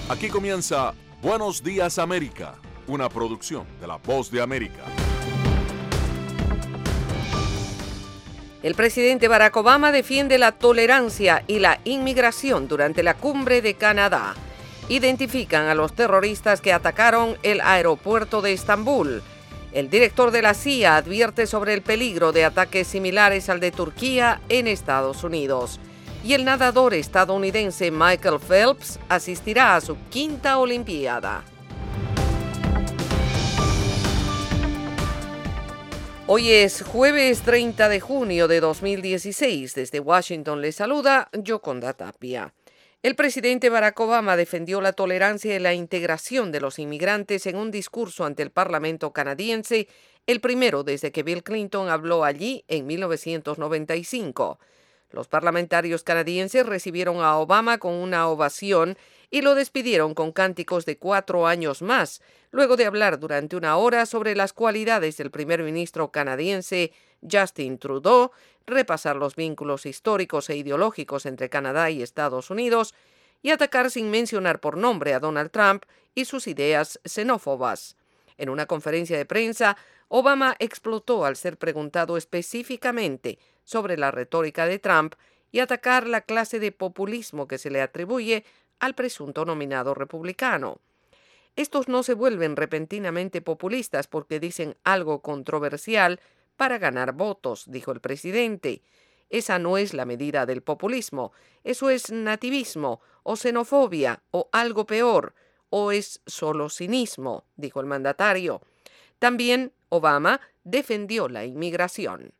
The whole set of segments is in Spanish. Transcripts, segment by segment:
Aquí comienza Buenos Días América, una producción de La Voz de América. El presidente Barack Obama defiende la tolerancia y la inmigración durante la cumbre de Canadá. Identifican a los terroristas que atacaron el aeropuerto de Estambul. El director de la CIA advierte sobre el peligro de ataques similares al de Turquía en Estados Unidos. Y el nadador estadounidense Michael Phelps asistirá a su quinta Olimpiada. Hoy es jueves 30 de junio de 2016. Desde Washington les saluda Yoconda Tapia. El presidente Barack Obama defendió la tolerancia y la integración de los inmigrantes en un discurso ante el Parlamento canadiense, el primero desde que Bill Clinton habló allí en 1995. Los parlamentarios canadienses recibieron a Obama con una ovación y lo despidieron con cánticos de 4 años más, luego de hablar durante una hora sobre las cualidades del primer ministro canadiense Justin Trudeau, repasar los vínculos históricos e ideológicos entre Canadá y Estados Unidos y atacar sin mencionar por nombre a Donald Trump y sus ideas xenófobas. En una conferencia de prensa, Obama explotó al ser preguntado específicamente sobre la retórica de Trump y atacar la clase de populismo que se le atribuye al presunto nominado republicano. Estos no se vuelven repentinamente populistas porque dicen algo controversial para ganar votos, dijo el presidente. Esa no es la medida del populismo. Eso es nativismo o xenofobia o algo peor, o es solo cinismo, dijo el mandatario. También Obama defendió la inmigración.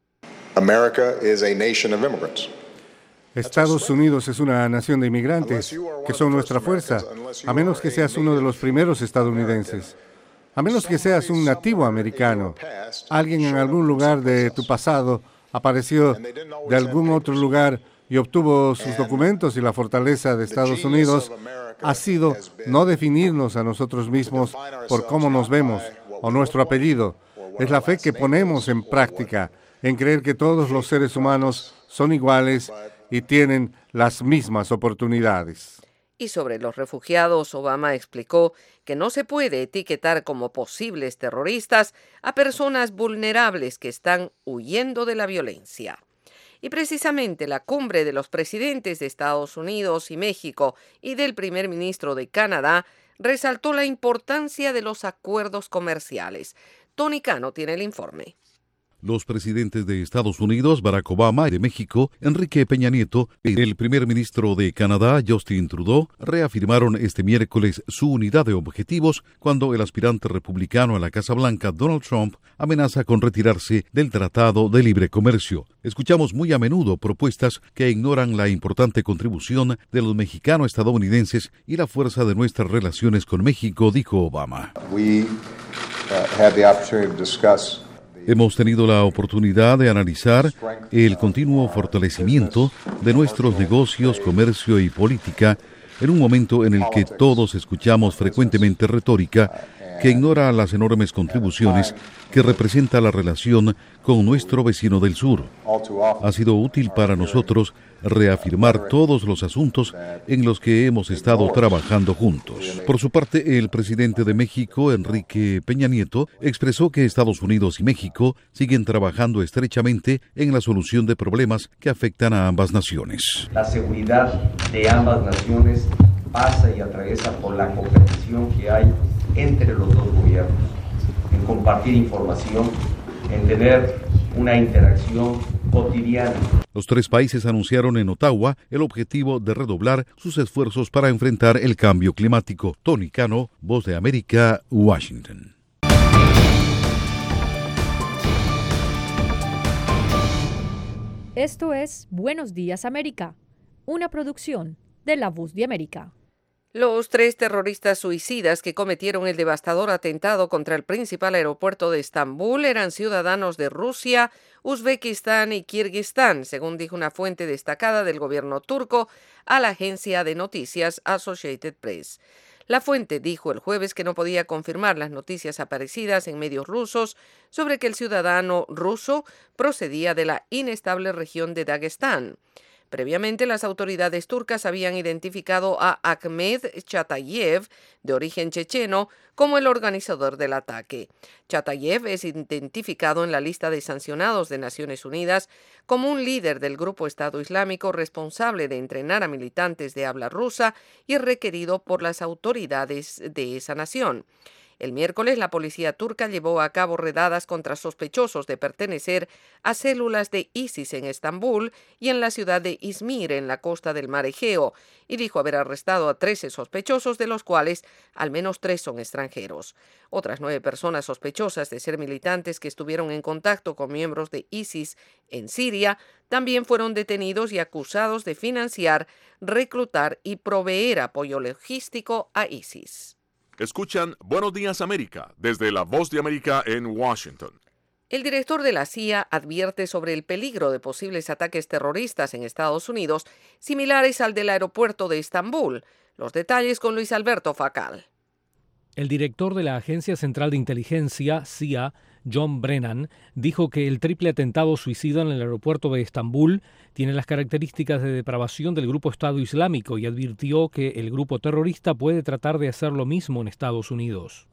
America is a nation of immigrants. Estados Unidos es una nación de inmigrantes, que son nuestra fuerza, a menos que seas uno de los primeros estadounidenses. A menos que seas un nativo americano. Alguien en algún lugar de tu pasado apareció de algún otro lugar y obtuvo sus documentos, y la fortaleza de Estados Unidos ha sido no definirnos a nosotros mismos por cómo nos vemos o nuestro apellido. Es la fe que ponemos en práctica, en creer que todos los seres humanos son iguales y tienen las mismas oportunidades. Y sobre los refugiados, Obama explicó que no se puede etiquetar como posibles terroristas a personas vulnerables que están huyendo de la violencia. Y precisamente la cumbre de los presidentes de Estados Unidos y México y del primer ministro de Canadá resaltó la importancia de los acuerdos comerciales. Tony Cano tiene el informe. Los presidentes de Estados Unidos, Barack Obama, y de México, Enrique Peña Nieto, y el primer ministro de Canadá, Justin Trudeau, reafirmaron este miércoles su unidad de objetivos cuando el aspirante republicano a la Casa Blanca, Donald Trump, amenaza con retirarse del Tratado de Libre Comercio. Escuchamos muy a menudo propuestas que ignoran la importante contribución de los mexicano-estadounidenses y la fuerza de nuestras relaciones con México, dijo Obama. Hemos tenido la oportunidad de analizar el continuo fortalecimiento de nuestros negocios, comercio y política en un momento en el que todos escuchamos frecuentemente retórica que ignora las enormes contribuciones que representa la relación con nuestro vecino del sur. Ha sido útil para nosotros reafirmar todos los asuntos en los que hemos estado trabajando juntos. Por su parte, el presidente de México, Enrique Peña Nieto, expresó que Estados Unidos y México siguen trabajando estrechamente en la solución de problemas que afectan a ambas naciones. La seguridad de ambas naciones pasa y atraviesa por la cooperación que hay entre los dos gobiernos, en compartir información, en tener una interacción cotidiana. Los tres países anunciaron en Ottawa el objetivo de redoblar sus esfuerzos para enfrentar el cambio climático. Tony Cano, Voz de América, Washington. Esto es Buenos Días América, una producción de La Voz de América. Los 3 terroristas suicidas que cometieron el devastador atentado contra el principal aeropuerto de Estambul eran ciudadanos de Rusia, Uzbekistán y Kirguistán, según dijo una fuente destacada del gobierno turco a la agencia de noticias Associated Press. La fuente dijo el jueves que no podía confirmar las noticias aparecidas en medios rusos sobre que el ciudadano ruso procedía de la inestable región de Dagestán. Previamente, las autoridades turcas habían identificado a Ahmed Chatayev, de origen checheno, como el organizador del ataque. Chatayev es identificado en la lista de sancionados de Naciones Unidas como un líder del grupo Estado Islámico responsable de entrenar a militantes de habla rusa y requerido por las autoridades de esa nación. El miércoles, la policía turca llevó a cabo redadas contra sospechosos de pertenecer a células de ISIS en Estambul y en la ciudad de Izmir, en la costa del mar Egeo, y dijo haber arrestado a 13 sospechosos, de los cuales al menos 3 son extranjeros. Otras 9 personas sospechosas de ser militantes que estuvieron en contacto con miembros de ISIS en Siria también fueron detenidos y acusados de financiar, reclutar y proveer apoyo logístico a ISIS. Escuchan Buenos Días América desde La Voz de América en Washington. El director de la CIA advierte sobre el peligro de posibles ataques terroristas en Estados Unidos, similares al del aeropuerto de Estambul. Los detalles con Luis Alberto Facal. El director de la Agencia Central de Inteligencia, CIA, John Brennan, dijo que el triple atentado suicida en el aeropuerto de Estambul tiene las características de depravación del grupo Estado Islámico y advirtió que el grupo terrorista puede tratar de hacer lo mismo en Estados Unidos.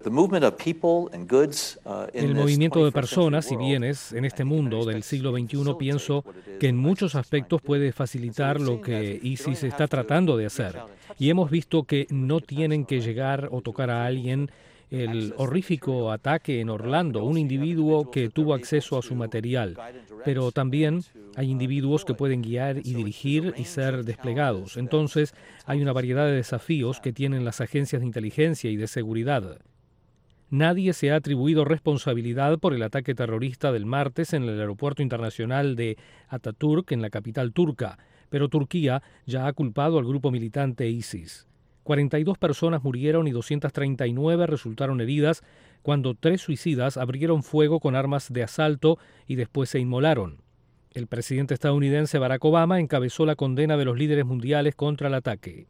El movimiento de personas y bienes en este mundo del siglo XXI pienso que en muchos aspectos puede facilitar lo que ISIS está tratando de hacer. Y hemos visto que no tienen que llegar o tocar a alguien. El horrífico ataque en Orlando, un individuo que tuvo acceso a su material, pero también hay individuos que pueden guiar y dirigir y ser desplegados. Entonces, hay una variedad de desafíos que tienen las agencias de inteligencia y de seguridad. Nadie se ha atribuido responsabilidad por el ataque terrorista del martes en el aeropuerto internacional de Ataturk, en la capital turca, pero Turquía ya ha culpado al grupo militante ISIS. 42 personas murieron y 239 resultaron heridas cuando 3 suicidas abrieron fuego con armas de asalto y después se inmolaron. El presidente estadounidense Barack Obama encabezó la condena de los líderes mundiales contra el ataque.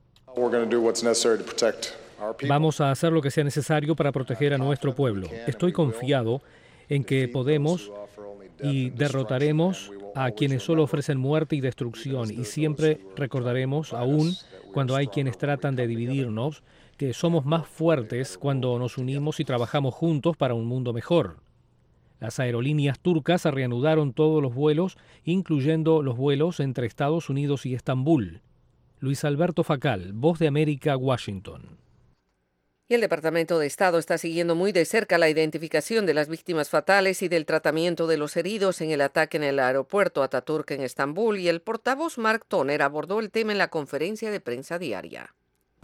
Vamos a hacer lo que sea necesario para proteger a nuestro pueblo. Estoy confiado en que podemos y derrotaremos a quienes solo ofrecen muerte y destrucción, y siempre recordaremos, aún cuando hay quienes tratan de dividirnos, que somos más fuertes cuando nos unimos y trabajamos juntos para un mundo mejor. Las aerolíneas turcas reanudaron todos los vuelos, incluyendo los vuelos entre Estados Unidos y Estambul. Luis Alberto Facal, Voz de América, Washington. Y el Departamento de Estado está siguiendo muy de cerca la identificación de las víctimas fatales y del tratamiento de los heridos en el ataque en el aeropuerto Ataturk en Estambul, y el portavoz Mark Toner abordó el tema en la conferencia de prensa diaria.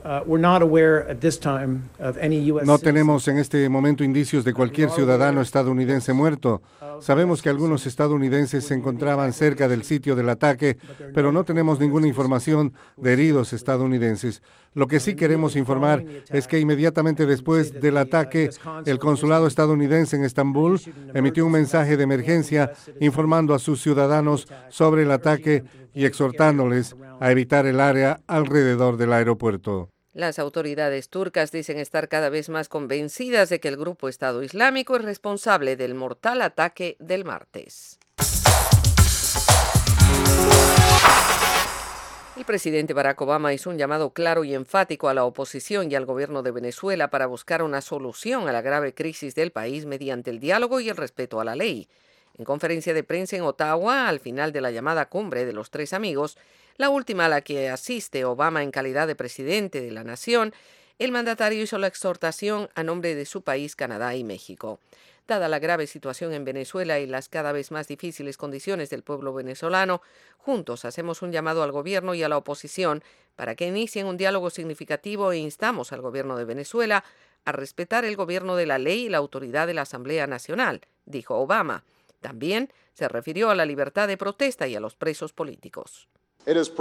No tenemos en este momento indicios de cualquier ciudadano estadounidense muerto. Sabemos que algunos estadounidenses se encontraban cerca del sitio del ataque, pero no tenemos ninguna información de heridos estadounidenses. Lo que sí queremos informar es que inmediatamente después del ataque, el consulado estadounidense en Estambul emitió un mensaje de emergencia informando a sus ciudadanos sobre el ataque y exhortándoles a evitar el área alrededor del aeropuerto. Las autoridades turcas dicen estar cada vez más convencidas de que el grupo Estado Islámico es responsable del mortal ataque del martes. El presidente Barack Obama hizo un llamado claro y enfático a la oposición y al gobierno de Venezuela para buscar una solución a la grave crisis del país mediante el diálogo y el respeto a la ley. En conferencia de prensa en Ottawa, al final de la llamada cumbre de los 3 amigos, la última a la que asiste Obama en calidad de presidente de la nación, el mandatario hizo la exhortación a nombre de su país, Canadá y México. Dada la grave situación en Venezuela y las cada vez más difíciles condiciones del pueblo venezolano, juntos hacemos un llamado al gobierno y a la oposición para que inicien un diálogo significativo e instamos al gobierno de Venezuela a respetar el gobierno de la ley y la autoridad de la Asamblea Nacional, dijo Obama. También se refirió a la libertad de protesta y a los presos políticos. Es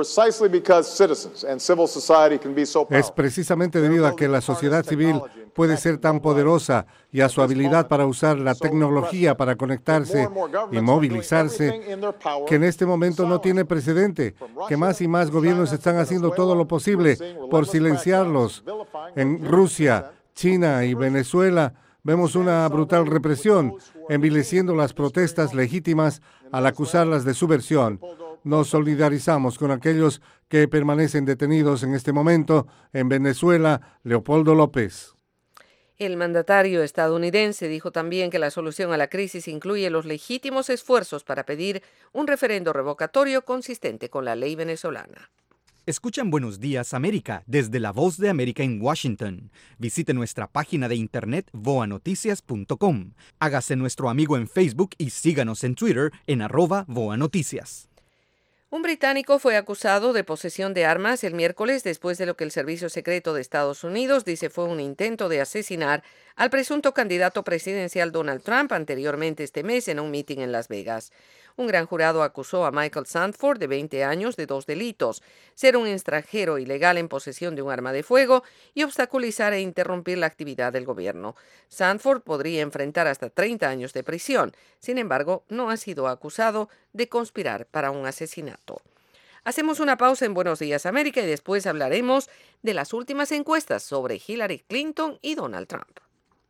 precisamente debido a que la sociedad civil puede ser tan poderosa y a su habilidad para usar la tecnología para conectarse y movilizarse, que en este momento no tiene precedente, que más y más gobiernos están haciendo todo lo posible por silenciarlos. En Rusia, China y Venezuela vemos una brutal represión, envileciendo las protestas legítimas al acusarlas de subversión. Nos solidarizamos con aquellos que permanecen detenidos en este momento en Venezuela. Leopoldo López. El mandatario estadounidense dijo también que la solución a la crisis incluye los legítimos esfuerzos para pedir un referendo revocatorio consistente con la ley venezolana. Escuchan Buenos Días América desde La Voz de América en Washington. Visite nuestra página de internet voanoticias.com. Hágase nuestro amigo en Facebook y síganos en Twitter en @voanoticias. Un británico fue acusado de posesión de armas el miércoles después de lo que el Servicio Secreto de Estados Unidos dice fue un intento de asesinar al presunto candidato presidencial Donald Trump anteriormente este mes en un mitin en Las Vegas. Un gran jurado acusó a Michael Sandford, de 20 años, de 2 delitos: ser un extranjero ilegal en posesión de un arma de fuego y obstaculizar e interrumpir la actividad del gobierno. Sandford podría enfrentar hasta 30 años de prisión. Sin embargo, no ha sido acusado de conspirar para un asesinato. Hacemos una pausa en Buenos Días América y después hablaremos de las últimas encuestas sobre Hillary Clinton y Donald Trump.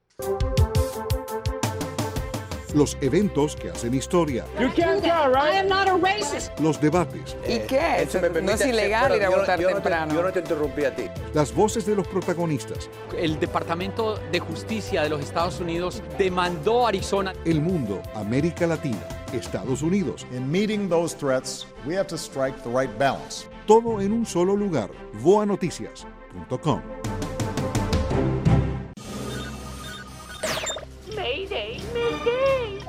Los eventos que hacen historia. Los debates. ¿Y qué? No es ilegal ir a votar temprano. Yo no te interrumpí a ti. Las voces de los protagonistas. El Departamento de Justicia de los Estados Unidos demandó a Arizona. El mundo, América Latina, Estados Unidos. In meeting those threats, we have to strike the right balance. Todo en un solo lugar. voanoticias.com. Mayday, mayday.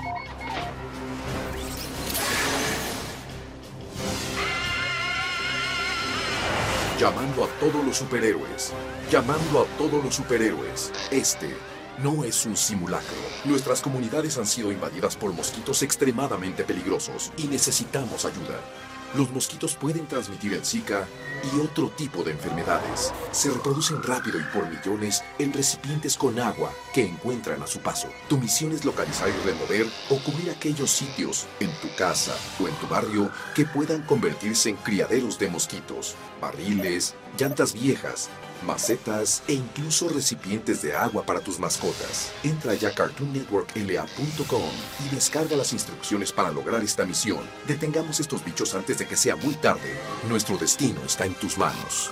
Llamando a todos los superhéroes. Llamando a todos los superhéroes. Este no es un simulacro. Nuestras comunidades han sido invadidas por mosquitos extremadamente peligrosos y necesitamos ayuda. Los mosquitos pueden transmitir el Zika y otro tipo de enfermedades. Se reproducen rápido y por millones en recipientes con agua que encuentran a su paso. Tu misión es localizar y remover o cubrir aquellos sitios en tu casa o en tu barrio que puedan convertirse en criaderos de mosquitos, barriles, llantas viejas, macetas e incluso recipientes de agua para tus mascotas. Entra ya a CartoonNetworkLA.com y descarga las instrucciones para lograr esta misión. Detengamos estos bichos antes de que sea muy tarde. Nuestro destino está en tus manos.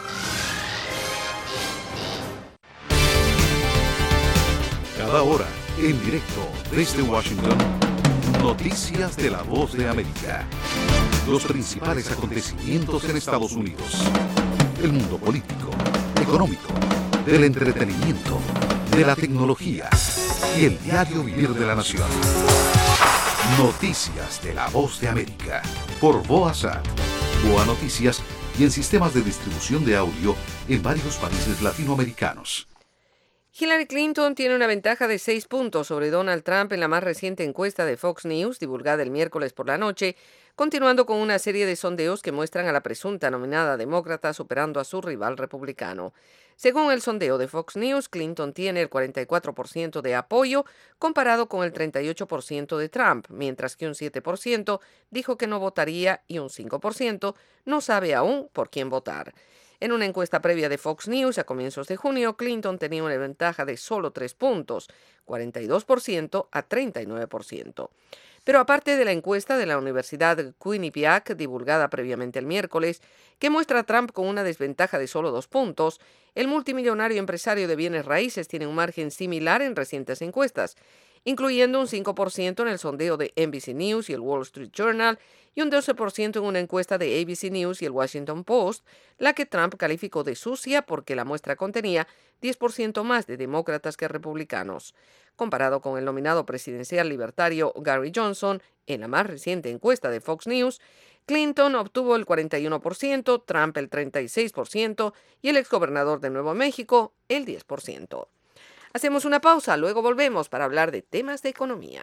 Cada hora, en directo desde Washington, noticias de La Voz de América. Los principales acontecimientos en Estados Unidos. El mundo político, económico, del entretenimiento, de la tecnología y el diario vivir de la nación. Noticias de La Voz de América por VOASAT, Boa Noticias y en sistemas de distribución de audio en varios países latinoamericanos. Hillary Clinton tiene una ventaja de 6 puntos sobre Donald Trump en la más reciente encuesta de Fox News, divulgada el miércoles por la noche, continuando con una serie de sondeos que muestran a la presunta nominada demócrata superando a su rival republicano. Según el sondeo de Fox News, Clinton tiene el 44% de apoyo comparado con el 38% de Trump, mientras que un 7% dijo que no votaría y un 5% no sabe aún por quién votar. En una encuesta previa de Fox News a comienzos de junio, Clinton tenía una ventaja de solo 3 puntos, 42% a 39%. Pero aparte de la encuesta de la Universidad Quinnipiac, divulgada previamente el miércoles, que muestra a Trump con una desventaja de solo 2 puntos, el multimillonario empresario de bienes raíces tiene un margen similar en recientes encuestas, incluyendo un 5% en el sondeo de NBC News y el Wall Street Journal y un 12% en una encuesta de ABC News y el Washington Post, la que Trump calificó de sucia porque la muestra contenía 10% más de demócratas que republicanos. Comparado con el nominado presidencial libertario Gary Johnson, en la más reciente encuesta de Fox News, Clinton obtuvo el 41%, Trump el 36% y el exgobernador de Nuevo México el 10%. Hacemos una pausa, luego volvemos para hablar de temas de economía.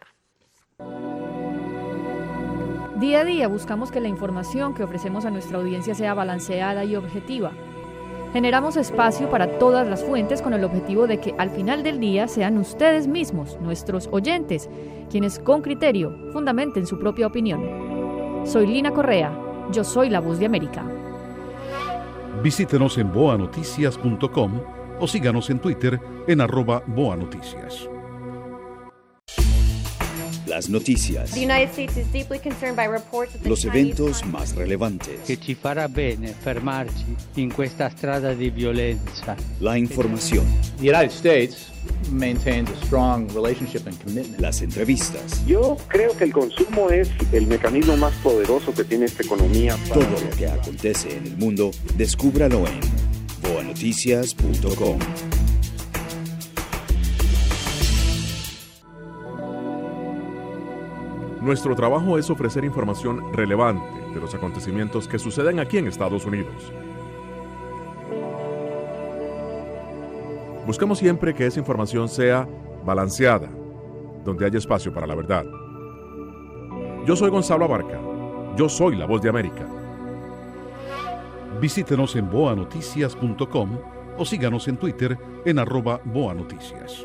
Día a día buscamos que la información que ofrecemos a nuestra audiencia sea balanceada y objetiva. Generamos espacio para todas las fuentes con el objetivo de que al final del día sean ustedes mismos, nuestros oyentes, quienes con criterio fundamenten su propia opinión. Soy Lina Correa, yo soy La Voz de América. Visítenos en boanoticias.com o síganos en Twitter en @boanoticias. Las noticias. Los eventos más relevantes. Che ci farà bene fermarci in questa strada di violenza. La información. The United States maintains a strong relationship and commitment. Las entrevistas. Yo creo que el consumo es el mecanismo más poderoso que tiene esta economía. Todo lo que acontece en el mundo, descúbralo en boanoticias.com. Nuestro trabajo es ofrecer información relevante de los acontecimientos que suceden aquí en Estados Unidos. Buscamos siempre que esa información sea balanceada, donde haya espacio para la verdad. Yo soy Gonzalo Abarca. Yo soy la Voz de América. Visítenos en boanoticias.com o síganos en Twitter en @boanoticias.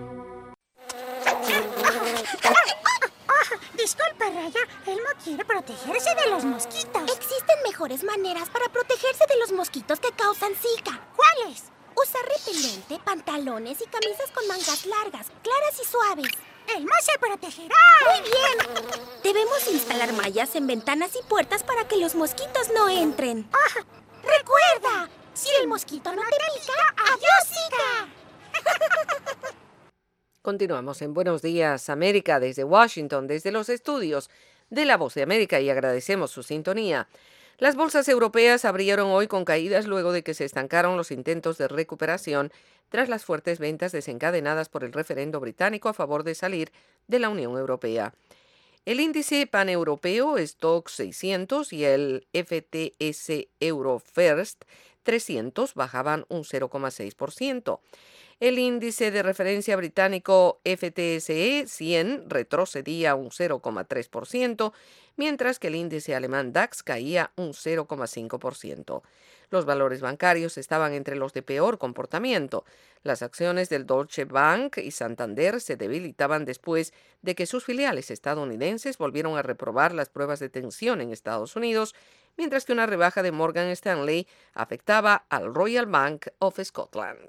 Disculpe, Raya, Elmo quiere protegerse de los mosquitos. Existen mejores maneras para protegerse de los mosquitos que causan Zika. ¿Cuáles? Usar repelente, pantalones y camisas con mangas largas, claras y suaves. ¡Elmo se protegerá! ¡Muy bien! Debemos instalar mallas en ventanas y puertas para que los mosquitos no entren. ¡Recuerda! Si el mosquito no te pica, ¡adiós, Zika! Continuamos en Buenos Días, América, desde Washington, desde los estudios de La Voz de América, y agradecemos su sintonía. Las bolsas europeas abrieron hoy con caídas luego de que se estancaron los intentos de recuperación tras las fuertes ventas desencadenadas por el referendo británico a favor de salir de la Unión Europea. El índice paneuropeo Stoxx 600 y el FTSE Euro First 300 bajaban un 0,6%. El índice de referencia británico FTSE 100 retrocedía un 0,3%, mientras que el índice alemán DAX caía un 0,5%. Los valores bancarios estaban entre los de peor comportamiento. Las acciones del Deutsche Bank y Santander se debilitaban después de que sus filiales estadounidenses volvieron a reprobar las pruebas de tensión en Estados Unidos, mientras que una rebaja de Morgan Stanley afectaba al Royal Bank of Scotland.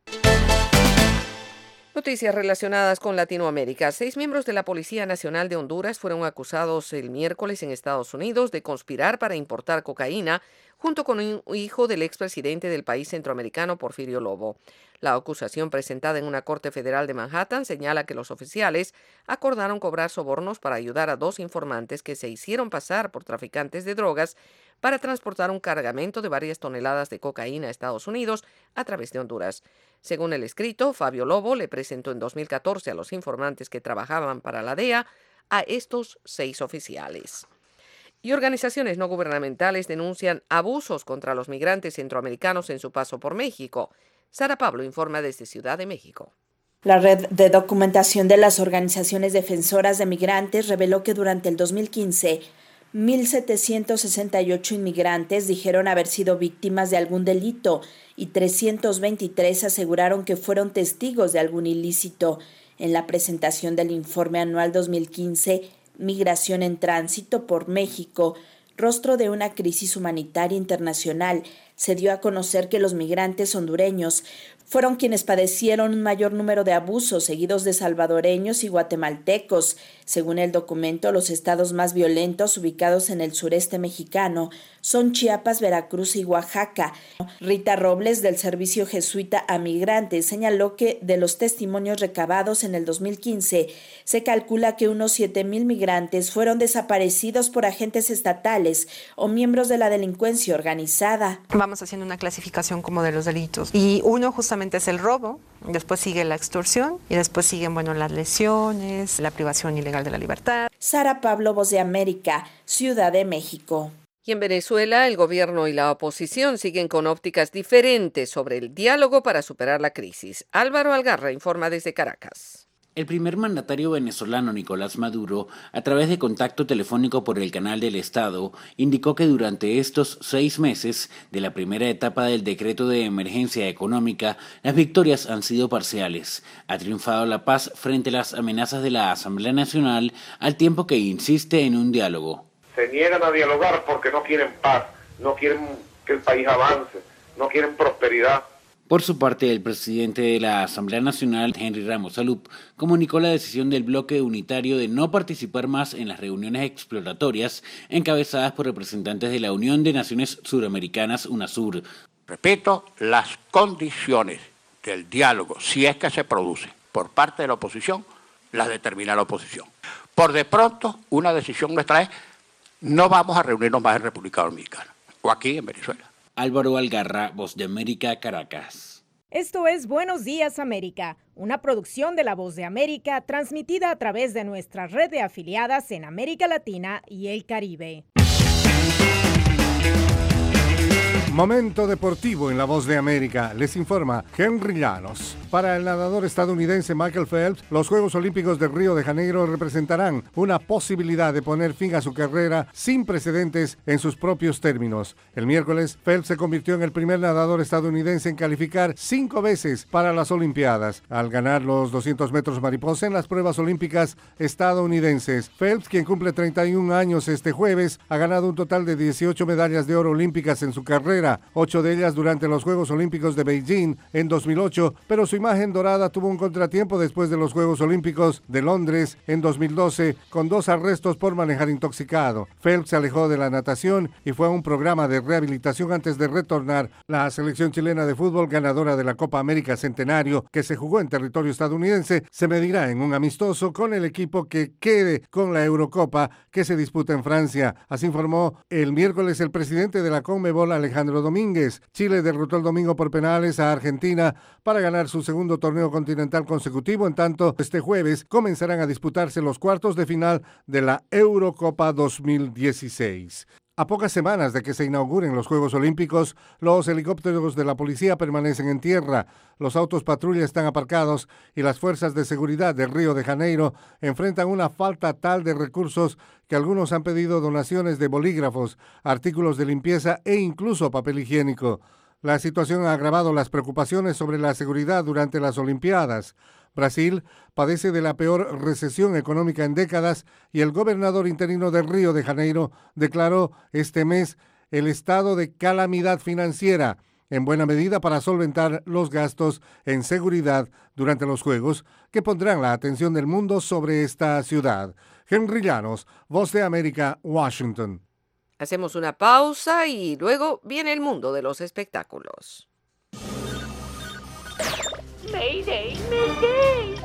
Noticias relacionadas con Latinoamérica. 6 miembros de la Policía Nacional de Honduras fueron acusados el miércoles en Estados Unidos de conspirar para importar cocaína junto con un hijo del expresidente del país centroamericano, Porfirio Lobo. La acusación presentada en una corte federal de Manhattan señala que los oficiales acordaron cobrar sobornos para ayudar a 2 informantes que se hicieron pasar por traficantes de drogas para transportar un cargamento de varias toneladas de cocaína a Estados Unidos a través de Honduras. Según el escrito, Fabio Lobo le presentó en 2014 a los informantes que trabajaban para la DEA a estos 6 oficiales. Y organizaciones no gubernamentales denuncian abusos contra los migrantes centroamericanos en su paso por México. Sara Pablo informa desde Ciudad de México. La red de documentación de las organizaciones defensoras de migrantes reveló que durante el 2015, 1.768 inmigrantes dijeron haber sido víctimas de algún delito y 323 aseguraron que fueron testigos de algún ilícito. En la presentación del informe anual 2015, Migración en Tránsito por México, rostro de una crisis humanitaria internacional, se dio a conocer que los migrantes hondureños fueron quienes padecieron un mayor número de abusos, seguidos de salvadoreños y guatemaltecos. Según el documento, los estados más violentos ubicados en el sureste mexicano son Chiapas, Veracruz y Oaxaca. Rita Robles, del Servicio Jesuita a Migrantes, señaló que de los testimonios recabados en el 2015, se calcula que unos 7,000 migrantes fueron desaparecidos por agentes estatales o miembros de la delincuencia organizada. Vamos haciendo una clasificación como de los delitos y uno justamente es el robo, después sigue la extorsión y después siguen, las lesiones, la privación ilegal de la libertad. Sara Pablo, Voz de América, Ciudad de México. Y en Venezuela, el gobierno y la oposición siguen con ópticas diferentes sobre el diálogo para superar la crisis. Álvaro Algarra informa desde Caracas. El primer mandatario venezolano, Nicolás Maduro, a través de contacto telefónico por el canal del Estado, indicó que durante estos 6 meses de la primera etapa del decreto de emergencia económica, las victorias han sido parciales. Ha triunfado la paz frente a las amenazas de la Asamblea Nacional, al tiempo que insiste en un diálogo. Se niegan a dialogar porque no quieren paz, no quieren que el país avance, no quieren prosperidad. Por su parte, el presidente de la Asamblea Nacional, Henry Ramos Alup, comunicó la decisión del bloque unitario de no participar más en las reuniones exploratorias encabezadas por representantes de la Unión de Naciones Suramericanas, UNASUR. Repito, las condiciones del diálogo, si es que se produce por parte de la oposición, las determina la oposición. Por de pronto, una decisión nuestra es: no vamos a reunirnos más en República Dominicana o aquí en Venezuela. Álvaro Algarra, Voz de América, Caracas. Esto es Buenos Días América, una producción de La Voz de América transmitida a través de nuestra red de afiliadas en América Latina y el Caribe. Momento deportivo en La Voz de América. Les informa Henry Llanos. Para el nadador estadounidense Michael Phelps, los Juegos Olímpicos de Río de Janeiro representarán una posibilidad de poner fin a su carrera sin precedentes en sus propios términos. El miércoles, Phelps se convirtió en el primer nadador estadounidense en calificar 5 veces para las Olimpiadas, al ganar los 200 metros mariposa en las pruebas olímpicas estadounidenses. Phelps, quien cumple 31 años este jueves, ha ganado un total de 18 medallas de oro olímpicas en su carrera, 8 de ellas durante los Juegos Olímpicos de Beijing en 2008, pero su imagen dorada tuvo un contratiempo después de los Juegos Olímpicos de Londres en 2012, con 2 arrestos por manejar intoxicado. Phelps se alejó de la natación y fue a un programa de rehabilitación antes de retornar. La selección chilena de fútbol, ganadora de la Copa América Centenario, que se jugó en territorio estadounidense, se medirá en un amistoso con el equipo que quede con la Eurocopa que se disputa en Francia. Así informó el miércoles el presidente de la CONMEBOL, Alejandro Domínguez. Chile derrotó el domingo por penales a Argentina para ganar su segundo torneo continental consecutivo. En tanto, este jueves comenzarán a disputarse los cuartos de final de la Eurocopa 2016. A pocas semanas de que se inauguren los Juegos Olímpicos, los helicópteros de la policía permanecen en tierra, los autos patrulla están aparcados y las fuerzas de seguridad de Río de Janeiro enfrentan una falta tal de recursos que algunos han pedido donaciones de bolígrafos, artículos de limpieza e incluso papel higiénico. La situación ha agravado las preocupaciones sobre la seguridad durante las Olimpiadas. Brasil padece de la peor recesión económica en décadas y el gobernador interino de Río de Janeiro declaró este mes el estado de calamidad financiera, en buena medida para solventar los gastos en seguridad durante los Juegos, que pondrán la atención del mundo sobre esta ciudad. Henry Llanos, Voz de América, Washington. Hacemos una pausa y luego viene el mundo de los espectáculos. Mayday, Mayday.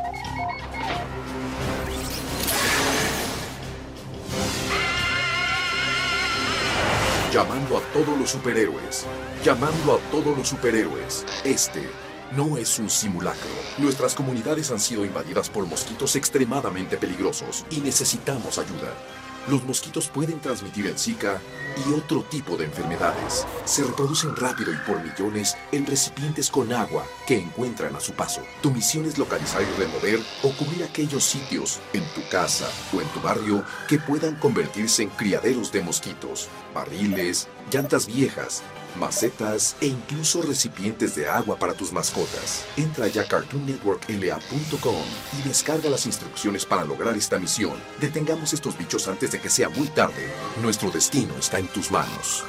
Llamando a todos los superhéroes. Llamando a todos los superhéroes. Este no es un simulacro. Nuestras comunidades han sido invadidas por mosquitos extremadamente peligrosos y necesitamos ayuda. Los mosquitos pueden transmitir el Zika y otro tipo de enfermedades. Se reproducen rápido y por millones en recipientes con agua que encuentran a su paso. Tu misión es localizar y remover o cubrir aquellos sitios en tu casa o en tu barrio que puedan convertirse en criaderos de mosquitos, barriles, llantas viejas, macetas e incluso recipientes de agua para tus mascotas. Entra ya a CartoonNetworkLA.com y descarga las instrucciones para lograr esta misión. Detengamos estos bichos antes de que sea muy tarde. Nuestro destino está en tus manos.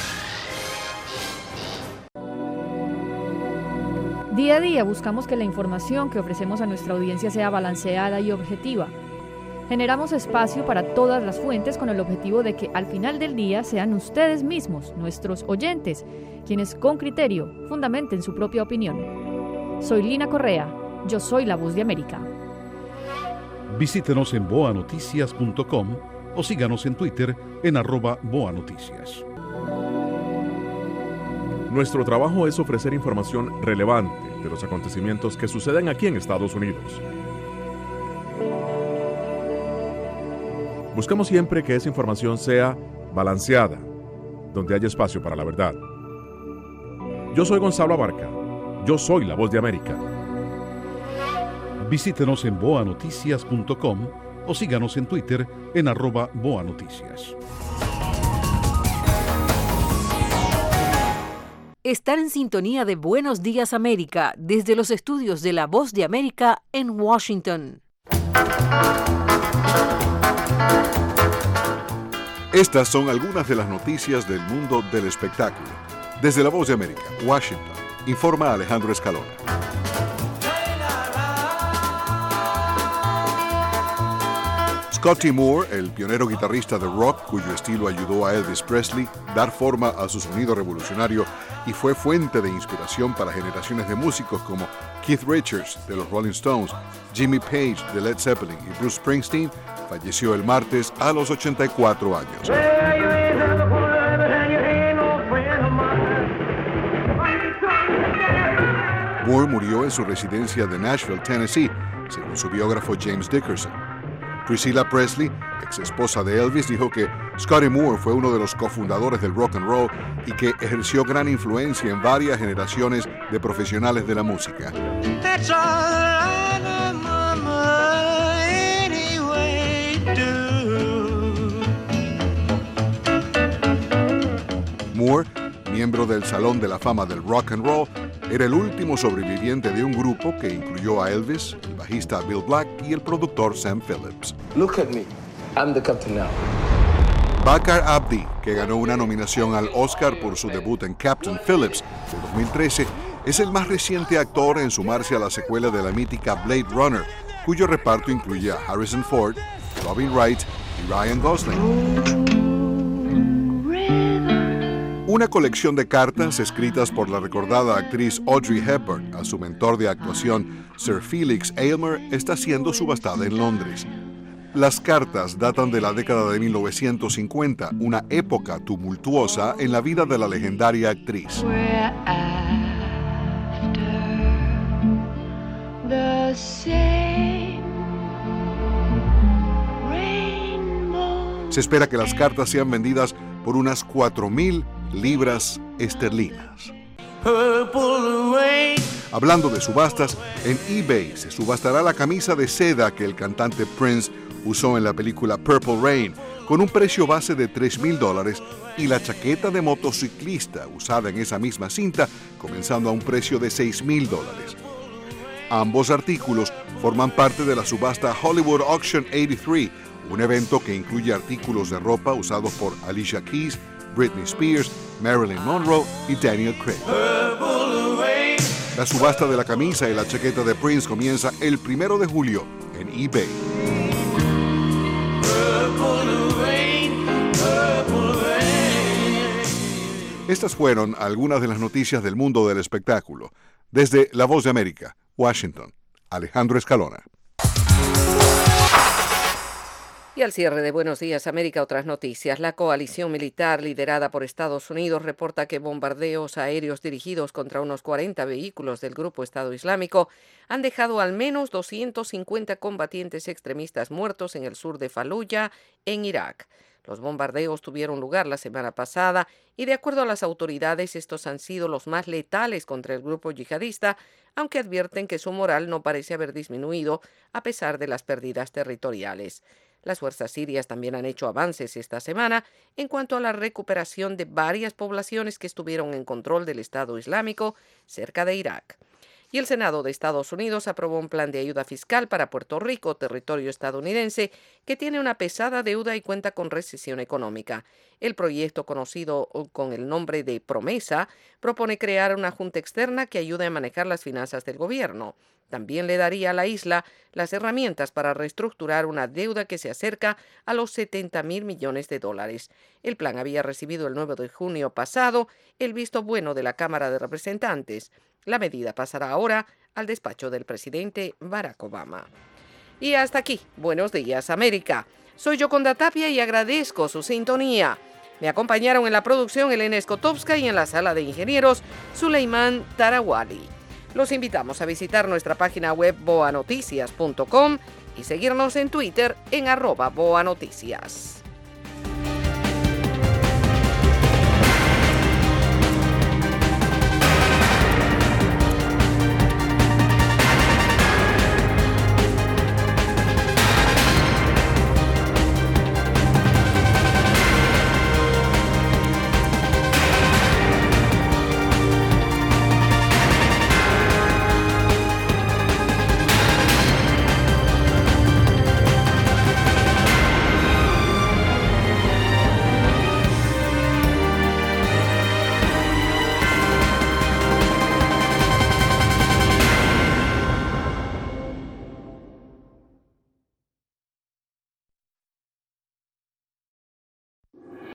Día a día buscamos que la información que ofrecemos a nuestra audiencia sea balanceada y objetiva. Generamos espacio para todas las fuentes con el objetivo de que al final del día sean ustedes mismos, nuestros oyentes, quienes con criterio fundamenten su propia opinión. Soy Lina Correa, yo soy la Voz de América. Visítenos en boanoticias.com o síganos en Twitter en @boanoticias. Nuestro trabajo es ofrecer información relevante de los acontecimientos que suceden aquí en Estados Unidos. Buscamos siempre que esa información sea balanceada, donde haya espacio para la verdad. Yo soy Gonzalo Abarca. Yo soy la Voz de América. Visítenos en boanoticias.com o síganos en Twitter en @boanoticias. Están en sintonía de Buenos Días América desde los estudios de La Voz de América en Washington. Estas son algunas de las noticias del mundo del espectáculo. Desde La Voz de América, Washington. informa Alejandro Escalona. Scotty Moore, el pionero guitarrista de rock cuyo estilo ayudó a Elvis Presley dar forma a su sonido revolucionario y fue fuente de inspiración para generaciones de músicos como Keith Richards de los Rolling Stones, Jimmy Page de Led Zeppelin y Bruce Springsteen, falleció el martes a los 84 años. Moore murió en su residencia de Nashville, Tennessee, según su biógrafo James Dickerson. Priscilla Presley, ex esposa de Elvis, dijo que Scotty Moore fue uno de los cofundadores del rock and roll y que ejerció gran influencia en varias generaciones de profesionales de la música. Moore, miembro del Salón de la Fama del Rock and Roll, era el último sobreviviente de un grupo que incluyó a Elvis, el bajista Bill Black y el productor Sam Phillips. Look at me. I'm the captain now. Bakar Abdi, que ganó una nominación al Oscar por su debut en Captain Phillips de 2013, es el más reciente actor en sumarse a la secuela de la mítica Blade Runner, cuyo reparto incluye a Harrison Ford, Robin Wright y Ryan Gosling. Una colección de cartas escritas por la recordada actriz Audrey Hepburn a su mentor de actuación, Sir Felix Aylmer, está siendo subastada en Londres. Las cartas datan de la década de 1950, una época tumultuosa en la vida de la legendaria actriz. Se espera que las cartas sean vendidas por unas 4,000 libras esterlinas. Hablando de subastas, en eBay se subastará la camisa de seda que el cantante Prince usó en la película Purple Rain, con un precio base de $3,000, y la chaqueta de motociclista usada en esa misma cinta, comenzando a un precio de $6,000. Ambos artículos forman parte de la subasta Hollywood Auction 83, un evento que incluye artículos de ropa usados por Alicia Keys, Britney Spears, Marilyn Monroe y Daniel Craig. La subasta de la camisa y la chaqueta de Prince comienza el 1 de julio en eBay. Estas fueron algunas de las noticias del mundo del espectáculo. Desde La Voz de América, Washington, Alejandro Escalona. Y al cierre de Buenos Días América, otras noticias. La coalición militar liderada por Estados Unidos reporta que bombardeos aéreos dirigidos contra unos 40 vehículos del grupo Estado Islámico han dejado al menos 250 combatientes extremistas muertos en el sur de Faluya, en Irak. Los bombardeos tuvieron lugar la semana pasada y, de acuerdo a las autoridades, estos han sido los más letales contra el grupo yihadista, aunque advierten que su moral no parece haber disminuido a pesar de las pérdidas territoriales. Las fuerzas sirias también han hecho avances esta semana en cuanto a la recuperación de varias poblaciones que estuvieron en control del Estado Islámico cerca de Irak. Y el Senado de Estados Unidos aprobó un plan de ayuda fiscal para Puerto Rico, territorio estadounidense, que tiene una pesada deuda y cuenta con recesión económica. El proyecto, conocido con el nombre de Promesa, propone crear una junta externa que ayude a manejar las finanzas del gobierno. También le daría a la isla las herramientas para reestructurar una deuda que se acerca a los $70,000 millones. El plan había recibido el 9 de junio pasado el visto bueno de la Cámara de Representantes. La medida pasará ahora al despacho del presidente Barack Obama. Y hasta aquí, Buenos Días América. Soy Yoconda Tapia y agradezco su sintonía. Me acompañaron en la producción Elena Skotowska y en la sala de ingenieros Suleiman Tarawali. Los invitamos a visitar nuestra página web boanoticias.com y seguirnos en Twitter en @boanoticias.